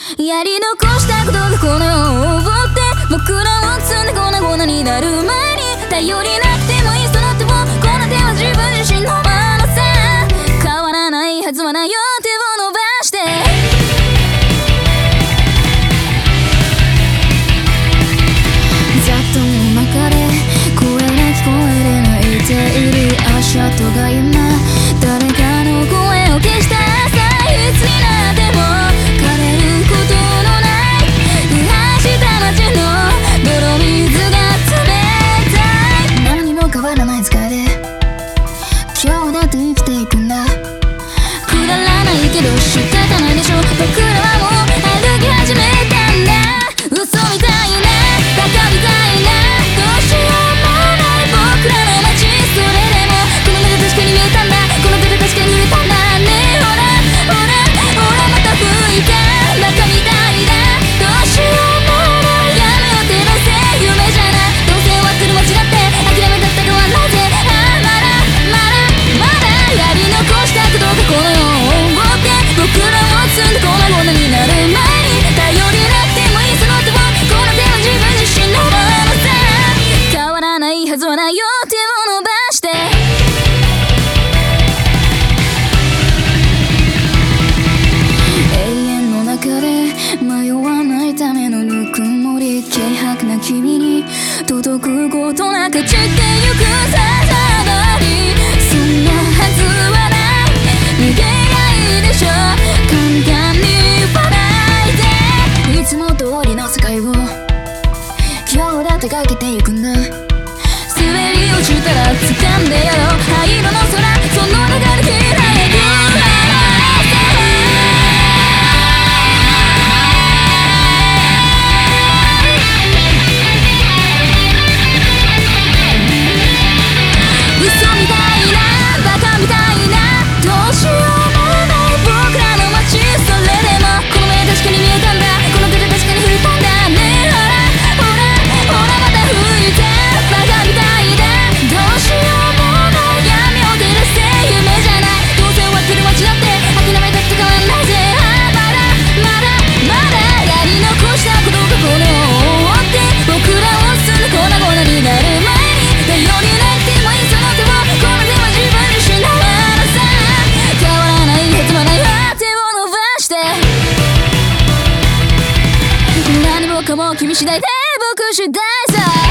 やり残したことがこの世を覆って僕らを積んで粉々になる前に頼りなくてもいいその手をこの手は自分自身のものさ変わらないはずはないよ手を伸ばして雑踏の中で声が聞こえて泣いている足跡が今誰かの声を消した朝いつになっても枯れることのない不破した街の泥水が冷たい何も変わらない使いで今日だって生きていくんだくだらないけど仕方ないでしょ僕らはもう歩き始めたんだ嘘みたいなバカみたいなどうしようもない僕らの街それでもこの目で確かに見えたんだこの手で確かに触れたんだねえほらほらほらまた吹いたバカみたいだどうしようもないやめよってどうせ夢じゃないどうせ終わってる街だって諦めたって変わんないぜああまだやり残したことがこの世を覆って僕らを積んで粉々になる前に頼りなくてもいいその手をこの手は自分自身のものさ変わらないはずはないよ手を伸ばして永遠の中で迷わないためのぬくもり軽薄な君に届くことなく散ってゆくささがりそんなはずはない逃げないでしょ簡単に笑えていつも通りの世界を今日だってかけてゆくんだ滑り落ちたら掴んでやろう灰色の空その中で切られて嘘みたいなバカみたいなどうしようもない僕らの街それでもこの目確かに見えたんだこの手で確かに触れたんだねえほらまた吹いてバカみたいだどうしようもないやめようってだせ夢じゃないどうせ終わってる街だって諦めたって変わんないぜああまだやり残したことがこの世を覆って僕らを積んで粉々になる前に頼りなくてもいいその手をこの手は自分自身のものさ変わらないはずはないわ手を伸ばして何もかも君次第で僕次第さ